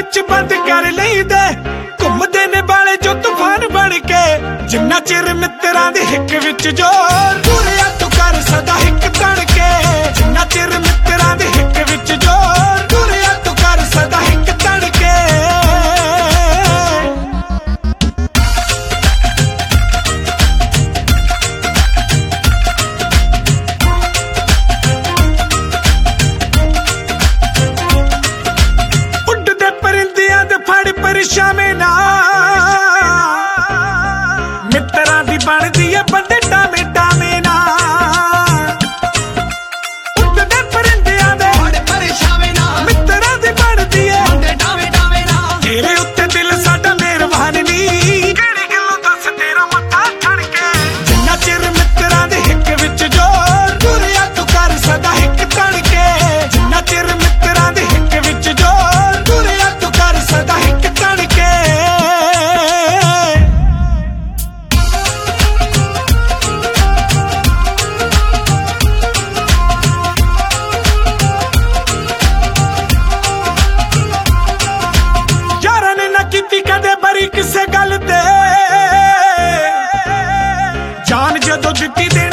ਵਿੱਚ ਬੰਦ ਕਰ ਲਈਦੇ ਘੁੰਮਦੇ ਨੇ ਬਾਲੇ ਜੋ ਤੂਫਾਨ ਬਣ ਕੇ ਜਿੰਨਾ ਚਿਰ ਮਿੱਤਰਾਂ ਦੇ ਹਿੱਕ ਵਿੱਚ ਜੋਰ ਦੂਰਿਆ ਤੂੰ ਕਰ ਸਦਾ ਹਿੱਕ ਤਣ ਕੇ ਜਿੰਨਾ ਚਿਰ ਮਿੱਤਰਾਂ ਦੇ ਹਿੱਕ ਵਿੱਚ ਜੋਰ ਦੂਰਿਆ ਤੂੰ ਕਰ ਸਦਾ ਹਿੱਕ ਤਣ ਕੇ ਉੱਡਦੇ ਪਰਿੰਦਿਆਂ ਦੇ ਫੜ ਪਰਛਾਵੇਂ ਨਾ ਮਿੱਤਰਾਂ ਦੀ ਬਣਦੀ ਏ ਬੰਦੇ ਟਾਵੇਂ ਟਾਵੇਂ ਨਾ ਉੱਡਦੇ ਪਰਿੰਦਿਆਂ ਦੇ ਫੜ ਪਰਛਾਵੇਂ ਨਾ ਮਿੱਤਰਾਂ ਦੀ ਬਣਦੀ ਏ ਬੰਦੇ ਟਾਵੇਂ ਟਾਵੇਂ ਨਾ ਤੇਰੇ ਉੱਤੇ ਦਿਲ ਸਾਡਾ ਮਿਹਰਬਾਨ ਨੀ ਕਿਹੜੀ ਗੱਲੋਂ ਦੱਸ ਤੇਰਾ ਮੱਥਾ ਠਣ ਕੇ ਜਿੰਨਾ ਚਿਰ ਮਿੱਤਰਾਂ ਦੇ ਹਿੱਕ ਵਿੱਚ ਜੋਰ ਦੂਰਿਆ ਤੂੰ ਕਰ ਸਦਾ ਹਿੱਕ ਤਣ ਕੇ ਜਿੰਨਾ ਚਿਰ ਮਿੱਤਰਾਂ ਦੇ ਹਿੱਕ ਵਿੱਚ ਜੋਰ ਦੂਰਿਆ ਤੂੰ ਕਰ ਸਦਾ ਹਿੱਕ ਤਣ ਕੇ ਯਾਰਾਂ ਨੇ ਨਾ ਕੀਤੀ ਕਦੇ ਬਰੀ ਕਿਸੇ ਗੱਲ ਤੇ ਜਾਨ ਜਦੋਂ ਦਿੱਤੀ ਦੇ